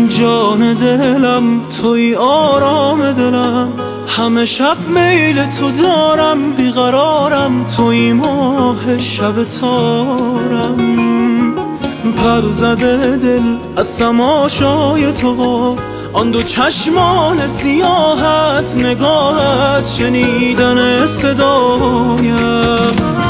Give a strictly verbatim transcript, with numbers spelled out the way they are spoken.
جان دلم توی آرام دلم، همه شب میل تو دارم، بیقرارم توی ماه شب تارم. پر زده دل از تماشای تو، آن دو چشمان سیاهت، نگاهت، شنیدن صدایم.